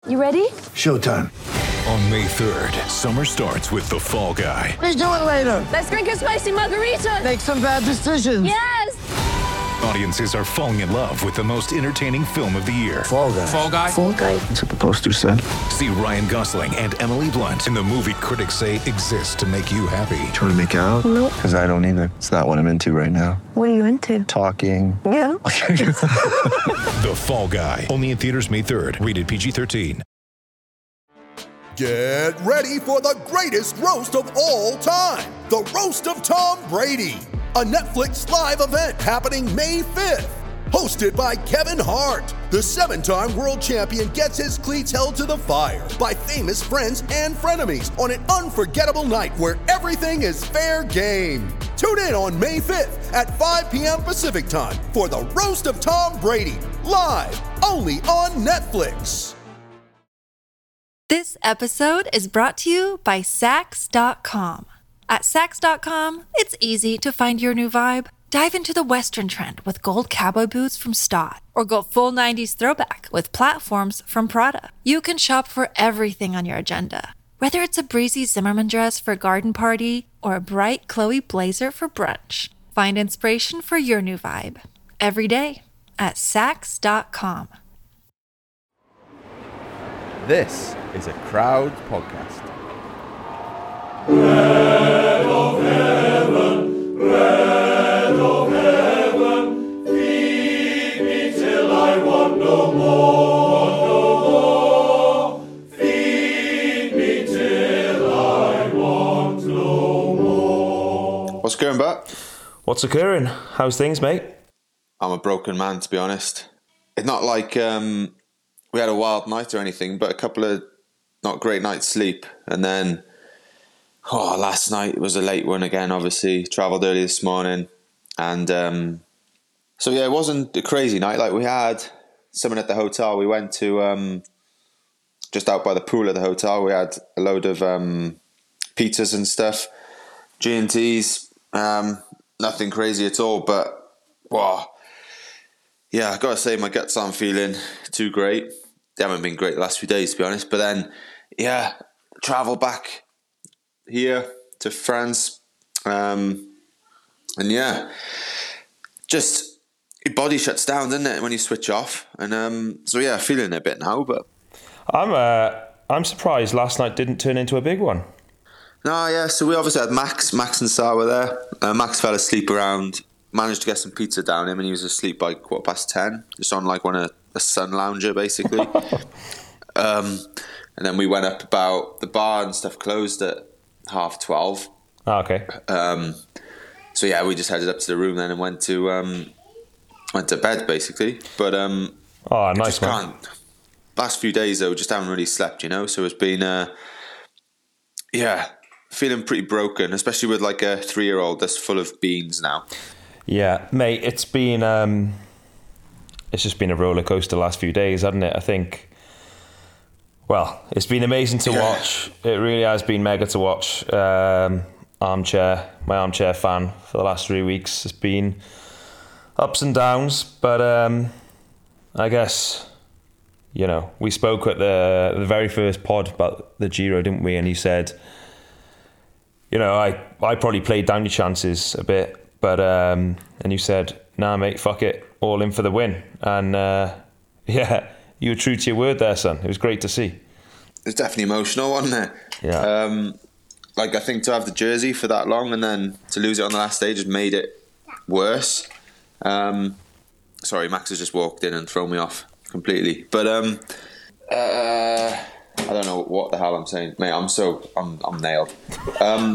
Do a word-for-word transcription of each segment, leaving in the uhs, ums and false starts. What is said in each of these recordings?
You ready? Showtime. On May third, summer starts with The Fall Guy. Let's do it later. Let's drink a spicy margarita. Make some bad decisions. Yes! Audiences are falling in love with the most entertaining film of the year. Fall Guy. Fall Guy? Fall Guy. That's what the poster said. See Ryan Gosling and Emily Blunt in the movie critics say exists to make you happy. Trying to make it out? Nope. Because I don't either. It's not what I'm into right now. What are you into? Talking. Yeah. The Fall Guy. Only in theaters May third. Rated P G thirteen. Get ready for the greatest roast of all time. The Roast of Tom Brady. A Netflix live event happening May fifth. Hosted by Kevin Hart. The seven-time world champion gets his cleats held to the fire by famous friends and frenemies on an unforgettable night where everything is fair game. Tune in on May fifth at five p.m. Pacific time for the Roast of Tom Brady. Live only on Netflix. This episode is brought to you by Sax dot com. At Sax dot com, it's easy to find your new vibe. Dive into the Western trend with gold cowboy boots from Stott, or go full nineties throwback with platforms from Prada. You can shop for everything on your agenda, whether it's a breezy Zimmermann dress for a garden party or a bright Chloe blazer for brunch. Find inspiration for your new vibe every day at Sax dot com. This is a Crowd podcast. Bread of heaven, bread of heaven, feed me till I want no more, no more. Feed me till I want no more. What's going back? What's occurring? How's things, mate? I'm a broken man, to be honest. It's not like um, we had a wild night or anything, but a couple of not great nights sleep. And then, oh, last night was a late one again, obviously. Travelled early this morning. And um, so, yeah, it wasn't a crazy night. Like, we had someone at the hotel. We went to, um, just out by the pool of the hotel, we had a load of um, pizzas and stuff, G and T's. Um, nothing crazy at all, but, wow. Yeah, I've got to say, my guts aren't feeling too great. They haven't been great the last few days, to be honest. But then, yeah, travel back here to France. Um, and yeah, just your body shuts down, doesn't it, when you switch off? And um, so, yeah, feeling it a bit now. But I'm uh, I'm surprised last night didn't turn into a big one. No, yeah, so we obviously had Max. Max and Sarah were there. Uh, Max fell asleep around, managed to get some pizza down him, and he was asleep by quarter past ten, just on like one of a sun lounger, basically. um, and then we went up about the bar and stuff closed at half twelve. Oh, okay. Um, so yeah, we just headed up to the room then and went to um, went to bed basically. But um, oh, nice man. Can't. Last few days though, just haven't really slept, you know. So it's been, uh, yeah, feeling pretty broken, especially with like a three-year-old that's full of beans now. Yeah, mate, it's been um, it's just been a roller coaster the last few days, hasn't it? I think. Well, it's been amazing to yeah. watch. It really has been mega to watch. Um, armchair, my armchair fan for the last three weeks. It's been ups and downs, but um, I guess, you know, we spoke at the the very first pod about the Giro, didn't we? And you said, you know, I, I probably played down your chances a bit. But um, and you said, nah, mate, fuck it, all in for the win. And uh, yeah, you were true to your word there, son. It was great to see. It's definitely emotional, wasn't it? Yeah. Um, like, I think to have the jersey for that long and then to lose it on the last day just made it worse. Um, sorry, Max has just walked in and thrown me off completely. But um, uh, I don't know what the hell I'm saying, mate. I'm so I'm I'm nailed. Um,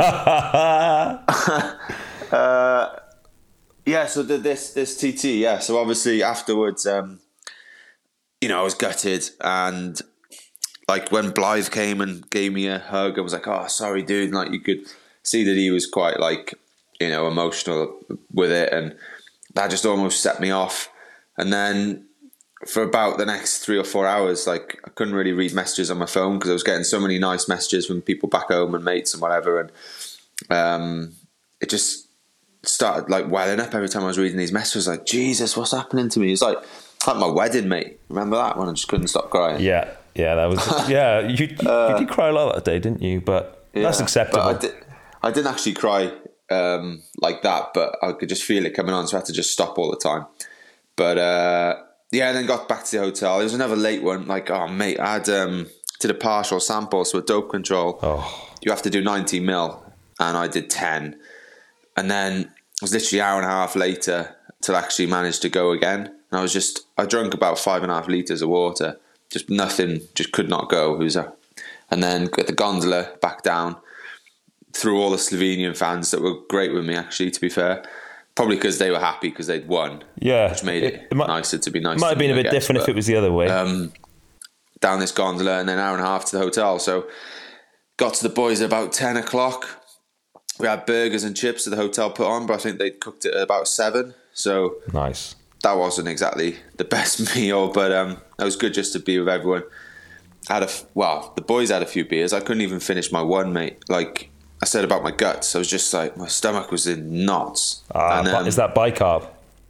Uh, yeah, so the, this this T T, yeah. So obviously afterwards, um, you know, I was gutted, and like when Blythe came and gave me a hug, I was like, "Oh, sorry, dude." And, like, you could see that he was quite like, you know, emotional with it, and that just almost set me off. And then for about the next three or four hours, like, I couldn't really read messages on my phone because I was getting so many nice messages from people back home and mates and whatever, and um, it just started like welling up every time I was reading these messages. Like, Jesus, what's happening to me? It's like like my wedding, mate. Remember that one? I just couldn't stop crying. Yeah, Yeah, that was. Yeah, you, you, uh, you did cry a lot that day, didn't you? But yeah, that's acceptable. But I, did, I didn't actually cry um, like that, but I could just feel it coming on, so I had to just stop all the time. But uh, yeah, and then got back to the hotel. It was another late one. Like, oh mate, I had um, did a partial sample, so a dope control. Oh. You have to do ninety mil, and I did ten, and then it was literally an hour and a half later till I actually managed to go again. And I was just, I drank about five and a half litres of water. Just nothing, just could not go. It was a, and then got the gondola back down through all the Slovenian fans that were great with me, actually, to be fair. Probably because they were happy because they'd won. Yeah. Which made it, it, it might, nicer to be nice. It might have been me, a bit guess, different but, if it was the other way. Um, down this gondola and then an hour and a half to the hotel. So got to the boys at about ten o'clock. We had burgers and chips at the hotel put on, but I think they cooked it at about seven. So nice. That wasn't exactly the best meal, but um, it was good just to be with everyone. I had a well, the boys had a few beers. I couldn't even finish my one, mate. Like I said about my guts, I was just like my stomach was in knots. Uh, and, um, is that bicarb?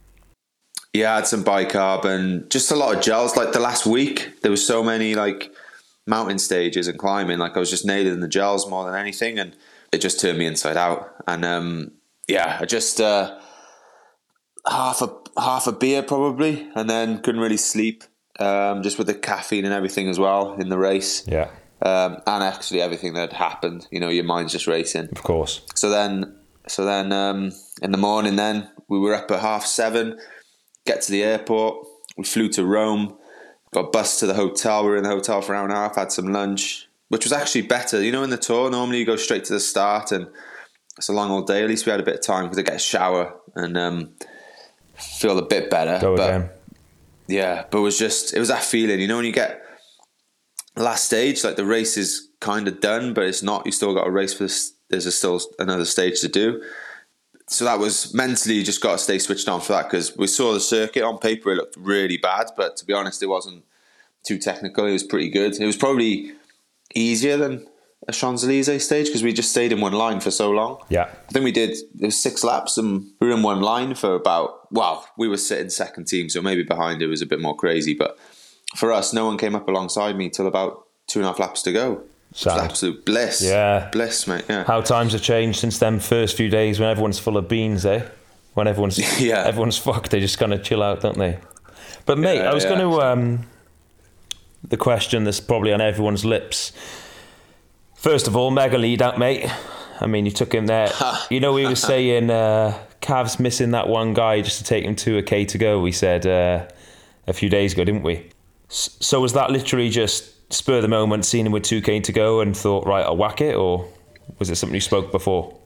Yeah, I had some bicarb and just a lot of gels. Like the last week, there was so many like mountain stages and climbing. Like I was just nailing the gels more than anything, and it just turned me inside out. And um, yeah, I just. Uh, half a half a beer probably, and then couldn't really sleep, um, just with the caffeine and everything as well in the race. Yeah. Um, and actually everything that had happened, you know, your mind's just racing. Of course. So then, so then um, in the morning, then we were up at half seven. Get to the airport. We flew to Rome. Got bus to the hotel. We were in the hotel for an hour and a half. Had some lunch, which was actually better. You know, in the tour normally you go straight to the start, and it's a long old day. At least we had a bit of time to get a shower and. Um, feel a bit better. Go but, again. Yeah, but it was just, it was that feeling, you know, when you get last stage, like the race is kind of done, but it's not, you still got a race for this, there's a still another stage to do. So that was mentally, you just got to stay switched on for that, because we saw the circuit on paper, it looked really bad, but to be honest, it wasn't too technical. It was pretty good. It was probably easier than a Champs-Elysees stage because we just stayed in one line for so long. Yeah. I think we did, it was six laps and we were in one line for about, well, we were sitting second team, so maybe behind it was a bit more crazy. But for us, no one came up alongside me till about two and a half laps to go. It was absolute bliss. Yeah. Bliss, mate. Yeah. How times have changed since them first few days when everyone's full of beans, eh? When everyone's yeah. everyone's fucked, they just kind of chill out, don't they? But mate, yeah, I was yeah. going to, um, the question that's probably on everyone's lips. First of all, mega lead out, mate. I mean, you took him there. You know, we were saying uh, Cav's missing that one guy just to take him to a K to go. We said uh, a few days ago, didn't we? S- so was that literally just spur of the moment, seeing him with two K to go and thought, right, I'll whack it? Or was it something you spoke before?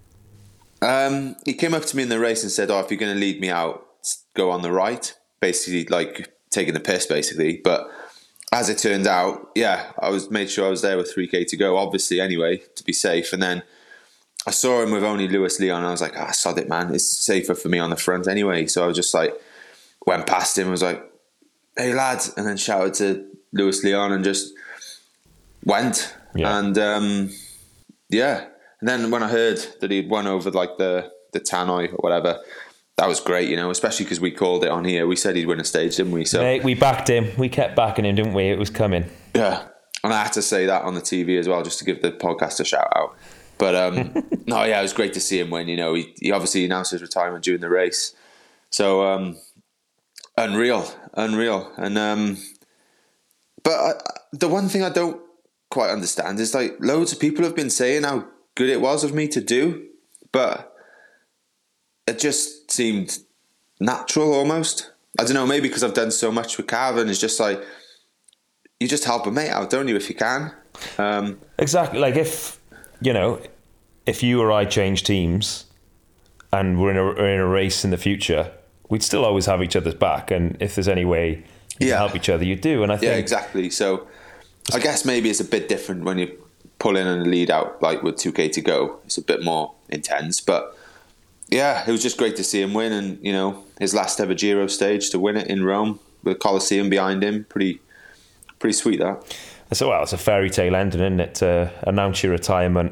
Um, he came up to me in the race and said, oh, if you're going to lead me out, go on the right. Basically, like taking the piss, basically. But as it turned out, yeah, I was made sure I was there with three K to go, obviously, anyway, to be safe. And then I saw him with only Lewis Leon, and I was like, ah, sod it, man. It's safer for me on the front anyway. So I was just like, went past him, was like, hey, lad, and then shouted to Lewis Leon and just went. Yeah. And, um, yeah. And then when I heard that he'd won over, like, the, the Tannoy or whatever, that was great, you know, especially because we called it on here. We said he'd win a stage, didn't we? So Mate, we backed him. We kept backing him, didn't we? It was coming. Yeah. And I had to say that on the T V as well, just to give the podcast a shout out. But, um, no, yeah, it was great to see him win. You know, he, he obviously announced his retirement during the race. So, um, unreal, unreal. And, um, but I, the one thing I don't quite understand is, like, loads of people have been saying how good it was of me to do, but it just seemed natural almost. I don't know, maybe because I've done so much with Cav, and it's just like, you just help a mate out, don't you, if you can? Um, exactly. Like if, you know, if you or I change teams and we're in a, we're in a race in the future, we'd still always have each other's back. And if there's any way you yeah. can help each other, you do. And I think, yeah, exactly. So I guess maybe it's a bit different when you pull in and lead out, like with two K to go. It's a bit more intense, but yeah, it was just great to see him win, and you know, his last ever Giro stage to win it in Rome with Colosseum behind him, pretty, pretty sweet that. So well, it's a fairy tale ending, isn't it? To announce your retirement,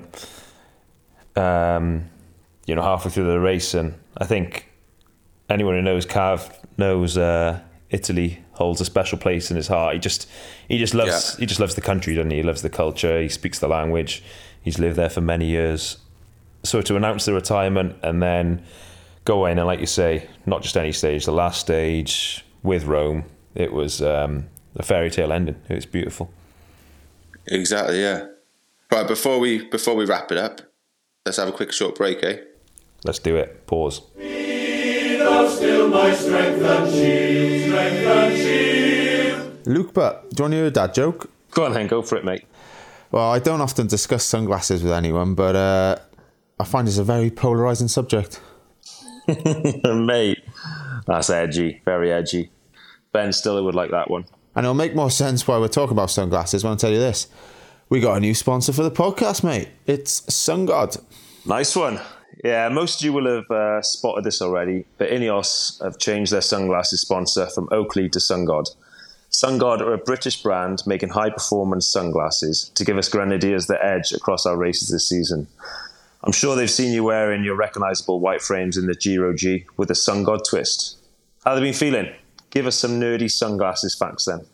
um, you know, halfway through the race, and I think anyone who knows Cav knows uh, Italy holds a special place in his heart. He just he just loves Yeah. he just loves the country, doesn't he? He loves the culture. He speaks the language. He's lived there for many years. So to announce the retirement and then go in and, like you say, not just any stage, the last stage with Rome, it was um, a fairy tale ending. It was beautiful. Exactly, yeah. Right, before we before we wrap it up, let's have a quick short break, eh? Let's do it. Pause. Be thou still my strength and shield, strength and shield. Luke, but do you want to hear a dad joke? Go on then, go for it, mate. Well, I don't often discuss sunglasses with anyone, but uh, I find it's a very polarising subject. Mate, that's edgy, very edgy. Ben Stiller would like that one. And it'll make more sense why we're talking about sunglasses when I tell you this. We got a new sponsor for the podcast, mate. It's SunGod. Nice one. Yeah, most of you will have uh, spotted this already, but Ineos have changed their sunglasses sponsor from Oakley to SunGod. SunGod are a British brand making high-performance sunglasses to give us Grenadiers the edge across our races this season. I'm sure they've seen you wearing your recognisable white frames in the Giro G with a SunGod twist. How have they been feeling? Give us some nerdy sunglasses facts then.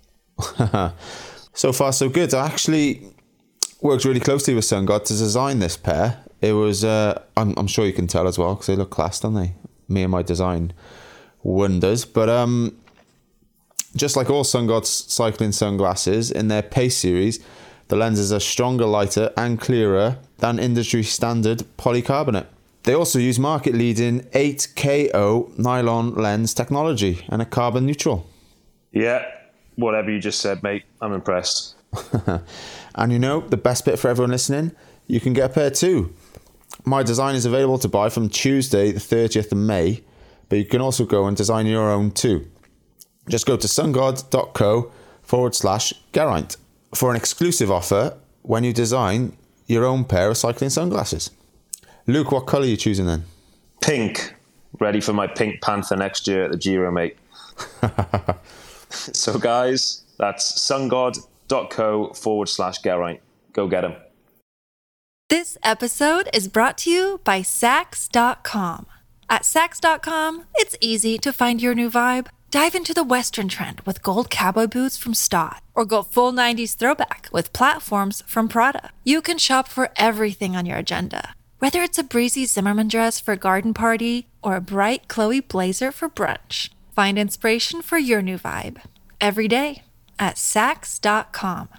So far, so good. I actually worked really closely with SunGod to design this pair. It was, uh, I'm, I'm sure you can tell as well, because they look class, don't they? Me and my design wonders. But um, just like all SunGod cycling sunglasses, in their Pace series, the lenses are stronger, lighter and clearer than industry standard polycarbonate. They also use market-leading eight K O nylon lens technology and are carbon neutral. Yeah, whatever you just said, mate. I'm impressed. And you know, the best bit for everyone listening, you can get a pair too. My design is available to buy from Tuesday, the thirtieth of May, but you can also go and design your own too. Just go to sungod.co forward slash Geraint for an exclusive offer when you design your own pair of cycling sunglasses. Luke, what colour are you choosing then? Pink. Ready for my Pink Panther next year at the Giro, mate. So, guys, that's sungod.co forward slash Geraint. Go get them. This episode is brought to you by Sax dot com. At Sax dot com, it's easy to find your new vibe. Dive into the Western trend with gold cowboy boots from Stott, or go full nineties throwback with platforms from Prada. You can shop for everything on your agenda, whether it's a breezy Zimmermann dress for a garden party or a bright Chloe blazer for brunch. Find inspiration for your new vibe every day at Sax dot com.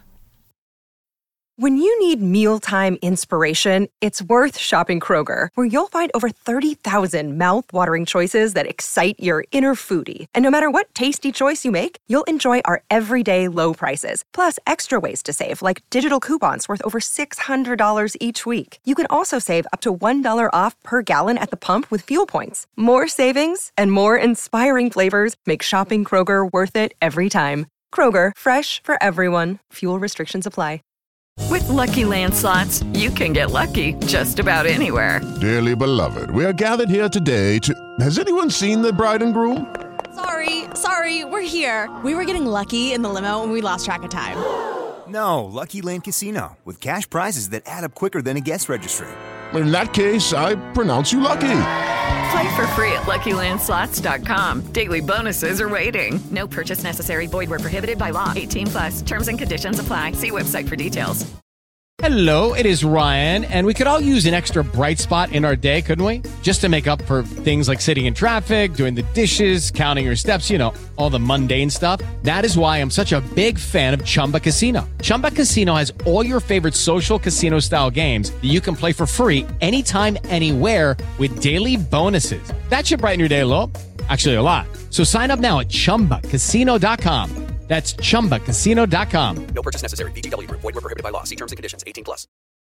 When you need mealtime inspiration, it's worth shopping Kroger, where you'll find over thirty thousand mouth-watering choices that excite your inner foodie. And no matter what tasty choice you make, you'll enjoy our everyday low prices, plus extra ways to save, like digital coupons worth over six hundred dollars each week. You can also save up to one dollar off per gallon at the pump with fuel points. More savings and more inspiring flavors make shopping Kroger worth it every time. Kroger, fresh for everyone. Fuel restrictions apply. With Lucky Land Slots, you can get lucky just about anywhere. Dearly beloved, we are gathered here today to... Has anyone seen the bride and groom? Sorry, sorry, we're here. We were getting lucky in the limo and we lost track of time. No, Lucky Land Casino, with cash prizes that add up quicker than a guest registry. In that case, I pronounce you lucky. Play for free at lucky land slots dot com. Daily bonuses are waiting. No purchase necessary. Void where prohibited by law. eighteen plus. Terms and conditions apply. See website for details. Hello, it is Ryan, and we could all use an extra bright spot in our day, couldn't we? Just to make up for things like sitting in traffic, doing the dishes, counting your steps, you know, all the mundane stuff. That is why I'm such a big fan of Chumba Casino. Chumba Casino has all your favorite social casino-style games that you can play for free anytime, anywhere with daily bonuses. That should brighten your day a little. Actually, a lot. So sign up now at chumba casino dot com. That's chumba casino dot com. No purchase necessary. V G W Group. Void where prohibited by law. See terms and conditions. eighteen plus.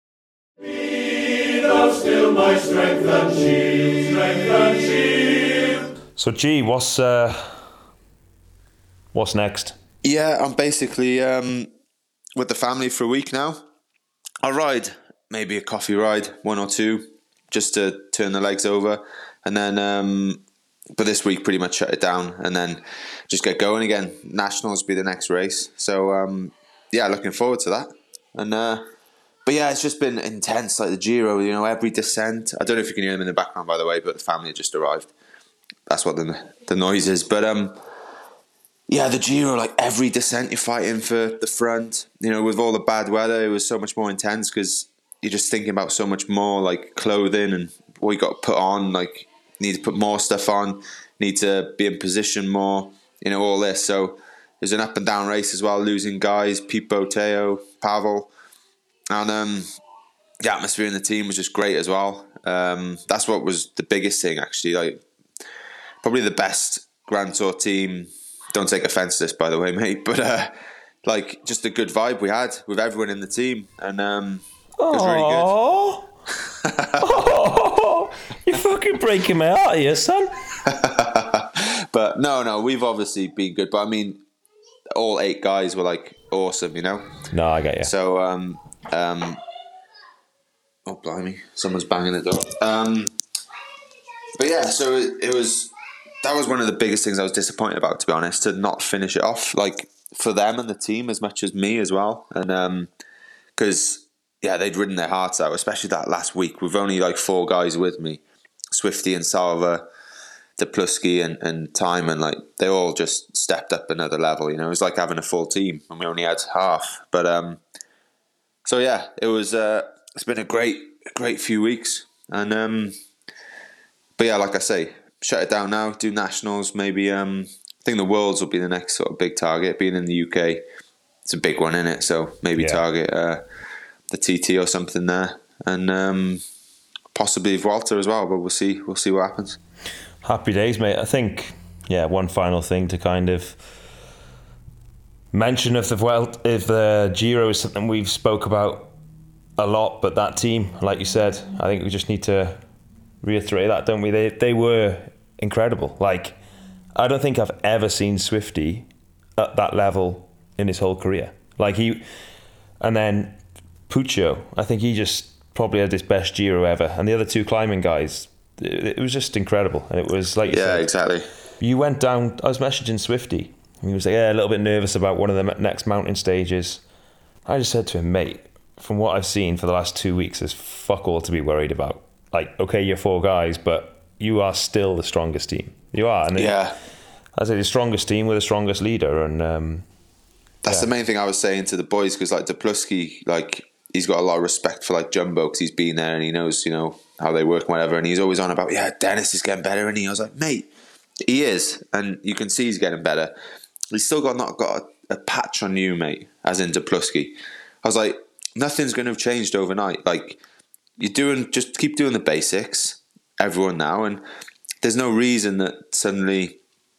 Be thou still my strength and shield, strength and shield. So, G, what's uh, what's next? Yeah, I'm basically um, with the family for a week now. I'll ride, maybe a coffee ride, one or two, just to turn the legs over, and then. Um, But this week, pretty much shut it down and then just get going again. Nationals be the next race. So, um, yeah, looking forward to that. And uh, But yeah, it's just been intense, like the Giro, you know, every descent. I don't know if you can hear them in the background, by the way, but the family just arrived. That's what the the noise is. But um, yeah, the Giro, like every descent you're fighting for the front. You know, with all the bad weather, it was so much more intense because you're just thinking about so much more, like clothing and what you got to put on. Like, you need to put more stuff on, need to be in position more, you know, all this. So it was an up and down race as well, losing guys, Pipo, Teo, Pavel. And um, the atmosphere in the team was just great as well. Um, that's what was the biggest thing, actually. Like, probably the best Grand Tour team. Don't take offense to this, by the way, mate. But uh, like, just a good vibe we had with everyone in the team, and um, it was really good. Oh, you're fucking breaking my heart here, son. But no, no, we've obviously been good. But I mean, all eight guys were like awesome, you know. No, I get you. So, um, um, oh blimey, someone's banging the door. Um, but yeah, so it, it was. That was one of the biggest things I was disappointed about, to be honest, to not finish it off, like for them and the team as much as me as well. And because, um, yeah, they'd ridden their hearts out, especially that last week. We've only like four guys with me, Swifty and Salva, Dupluski and, and Timon. Like, they all just stepped up another level, you know. It was like having a full team and we only had half. But, um, so yeah, it was, uh, it's been a great, great few weeks. And, um, but yeah, like I say, shut it down now, do nationals, maybe um I think the Worlds will be the next sort of big target. Being in the U K, it's a big one, isn't it? So maybe yeah. target uh, the T T or something there, and um, possibly Vuelta as well. But we'll see. We'll see what happens. Happy days, mate. I think yeah. One final thing to kind of mention of the Vuelta, if the Giro is something we've spoke about a lot, but that team, like you said, I think we just need to reiterate that, don't we? They they were incredible. Like, I don't think I've ever seen Swifty at that level in his whole career. Like, he, and then Puccio, I think he just probably had his best Giro ever. And the other two climbing guys, it, it was just incredible. And it was like, you yeah, said, exactly. You went down. I was messaging Swifty, and he was like, yeah, a little bit nervous about one of the next mountain stages. I just said to him, mate, from what I've seen for the last two weeks, there's fuck all to be worried about. Like, okay, you're four guys, but you are still the strongest team. You are. And yeah. I say the strongest team with the strongest leader. And um, that's yeah. the main thing I was saying to the boys, because like Dupluski, like, he's got a lot of respect for like Jumbo because he's been there and he knows, you know, how they work and whatever. And he's always on about, yeah, Dennis is getting better. And he, I was like, mate, he is. And you can see he's getting better. He's still got not got a, a patch on you, mate, as in Dupluski. I was like, nothing's going to have changed overnight. Like, you're doing, just keep doing the basics, everyone now, and there's no reason that suddenly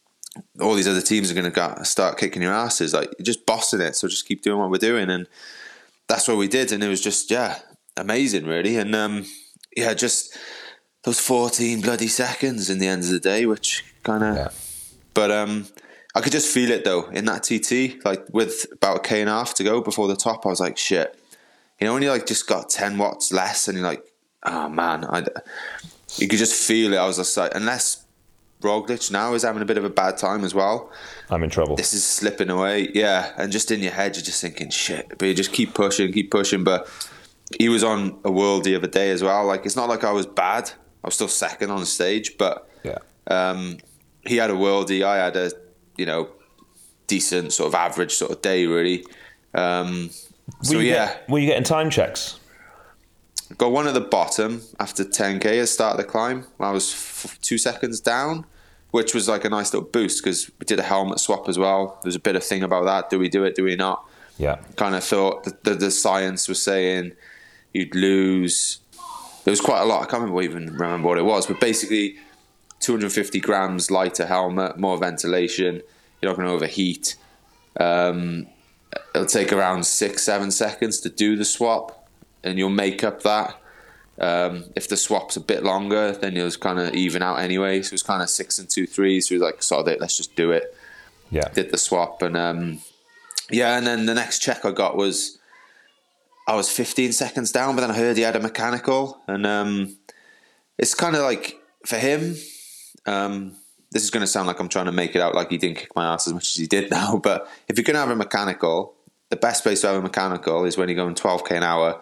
all these other teams are going to start kicking your asses. Like, you're just bossing it, so just keep doing what we're doing, and that's what we did, and it was just, yeah, amazing, really. And um, yeah, just those fourteen bloody seconds in the end of the day, which kind of, yeah. but um, I could just feel it though in that T T, like with about a K and a half to go before the top. I was like, shit. You know, when you like just got ten watts less and you're like, oh man, I, you could just feel it. I was just like, unless Roglic now is having a bit of a bad time as well, I'm in trouble. This is slipping away. Yeah. And just in your head, you're just thinking, shit, but you just keep pushing, keep pushing. But he was on a world the other day as well. Like, it's not like I was bad. I was still second on the stage, but yeah, um, he had a worldie. I had a, you know, decent sort of average sort of day, really. Um, So were you yeah, get, were you getting time checks? Got one at the bottom after ten K at the start of the climb. I was f- two seconds down, which was like a nice little boost because we did a helmet swap as well. There's a bit of thing about that. Do we do it? Do we not? Yeah. Kind of thought the, the, the science was saying you'd lose. There was quite a lot. I can't remember even remember what it was, but basically two hundred fifty grams lighter helmet, more ventilation. You're not going to overheat. Um, It'll take around six, seven seconds to do the swap, and you'll make up that. Um, if the swap's a bit longer, then you'll kind of even out anyway. So it was kind of six and two threes. So we was like, sod it, let's just do it. Yeah. Did the swap, and um, yeah, and then the next check I got was I was fifteen seconds down, but then I heard he had a mechanical, and um, it's kind of like for him. Um, This is going to sound like I'm trying to make it out like he didn't kick my ass as much as he did now. But if you're going to have a mechanical, the best place to have a mechanical is when you're going twelve K an hour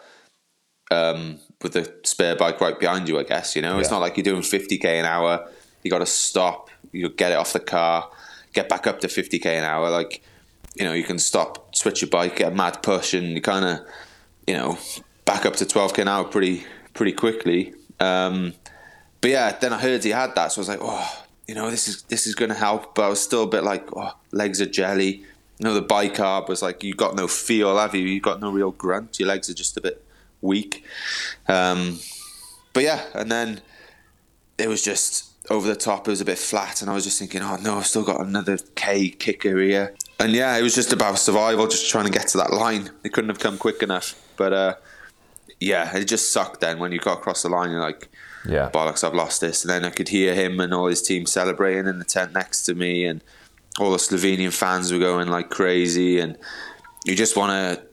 um, with the spare bike right behind you, I guess. You know, yeah. It's not like you're doing fifty K an hour. You got to stop. You get it off the car. get back up to fifty k an hour, like, you know, you can stop, switch your bike, get a mad push, and you kind of, you know, back up to twelve k an hour pretty pretty quickly. Um, but yeah, then I heard he had that, so I was like, oh, you know, this is this is going to help. But I was still a bit like, oh, legs are jelly. You know, the bicarb was like, you got no feel, have you? You got no real grunt. Your legs are just a bit weak. Um, but yeah, and then it was just over the top. It was a bit flat, and I was just thinking, oh no, I've still got another K kicker here. And yeah, it was just about survival, just trying to get to that line. It couldn't have come quick enough. But uh, yeah, it just sucked then when you got across the line. You're like, yeah, bollocks, I've lost this. And then I could hear him and all his team celebrating in the tent next to me, and all the Slovenian fans were going like crazy, and you just want to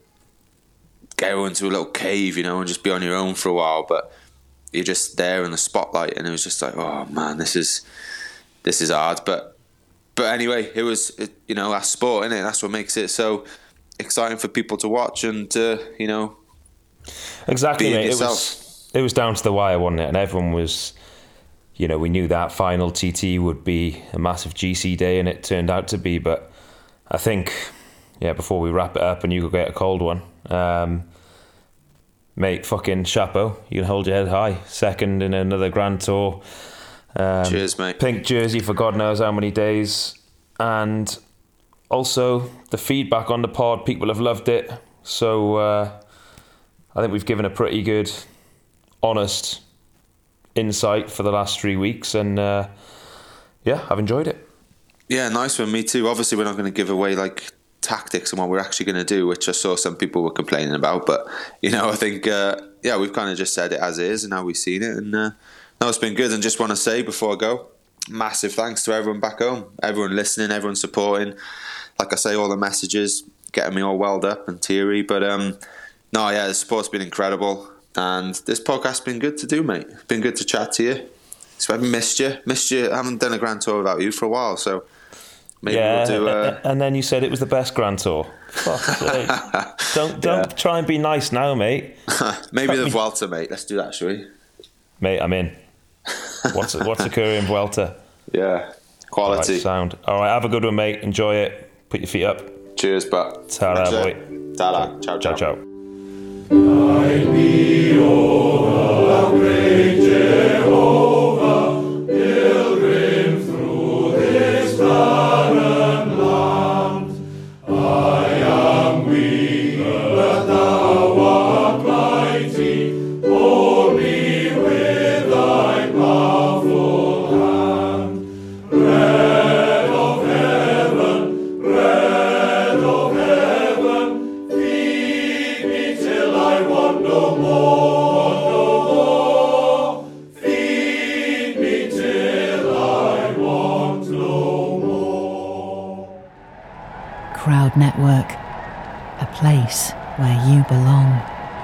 go into a little cave, you know, and just be on your own for a while, but you're just there in the spotlight, and it was just like, oh man, this is this is hard. But but anyway, it was, it, you know, that's sport, isn't it? That's what makes it so exciting for people to watch and to, you know, exactly, be mate. It yourself. was it was down to the wire, wasn't it? And everyone was, you know, we knew that final T T would be a massive G C day, and it turned out to be. But I think, yeah, before we wrap it up and you go get a cold one, um, mate, fucking chapeau. You can hold your head high. Second in another Grand Tour. Um, Cheers, mate. Pink jersey for God knows how many days. And also the feedback on the pod, people have loved it. So uh, I think we've given a pretty good, honest insight for the last three weeks, and uh, yeah, I've enjoyed it. Yeah, nice one. Me too. Obviously, we're not going to give away like tactics and what we're actually going to do, which I saw some people were complaining about. But you know, I think uh, yeah, we've kind of just said it as it is and how we've seen it, and uh, no, it's been good. And just want to say before I go, massive thanks to everyone back home, everyone listening, everyone supporting. Like I say, all the messages getting me all welled up and teary. But um, no, yeah, the support's been incredible. And this podcast's been good to do, mate. It's been good to chat to you. So I've missed you. Missed you. I haven't done a Grand Tour without you for a while, so maybe yeah, we'll do... Uh... and then you said it was the best Grand Tour. Fuck, don't don't yeah. try and be nice now, mate. Maybe Cut the me. Vuelta, mate. Let's do that, shall we? Mate, I'm in. What's what's occurring in Vuelta? Yeah, quality. All right, sound. All right, have a good one, mate. Enjoy it. Put your feet up. Cheers, but. Ta-da, boy. Ta-da. Ciao, ciao. Ciao, ciao. Guide me over the great Jehovah, pilgrim through this barren land. I am weak, but thou art mighty. Hold me with thy powerful hand. Bread of heaven, bread of heaven, feed me till I want no more, no more. Feed me till I want no more. Crowd Network, a place where you belong.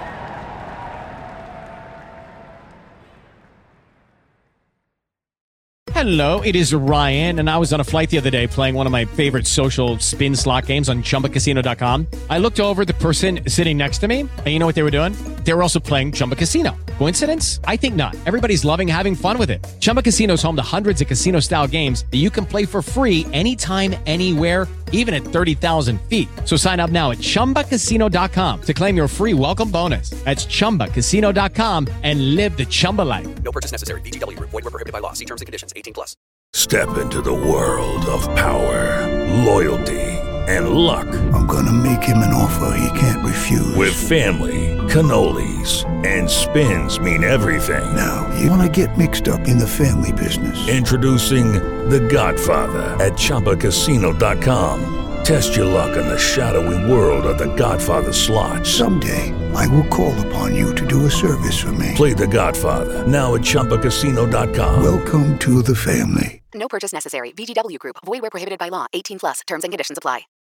Hello, it is Ryan, and I was on a flight the other day playing one of my favorite social spin slot games on Chumba Casino dot com. I looked over at the person sitting next to me, and you know what they were doing? They were also playing Chumba Casino. Coincidence? I think not. Everybody's loving having fun with it. Chumba Casino is home to hundreds of casino-style games that you can play for free anytime, anywhere, even at thirty thousand feet. So sign up now at Chumba Casino dot com to claim your free welcome bonus. That's Chumba Casino dot com and live the Chumba life. No purchase necessary. V G W. Void where prohibited by law. See terms and conditions. eighteen plus. Step into the world of power, loyalty, and luck. I'm gonna make him an offer he can't refuse. With family, cannolis, and spins mean everything. Now, you wanna get mixed up in the family business. Introducing The Godfather at Chumba Casino dot com. Test your luck in the shadowy world of The Godfather slot. Someday, I will call upon you to do a service for me. Play The Godfather, now at Chumba Casino dot com. Welcome to the family. No purchase necessary. V G W Group. Void where prohibited by law. eighteen plus. Terms and conditions apply.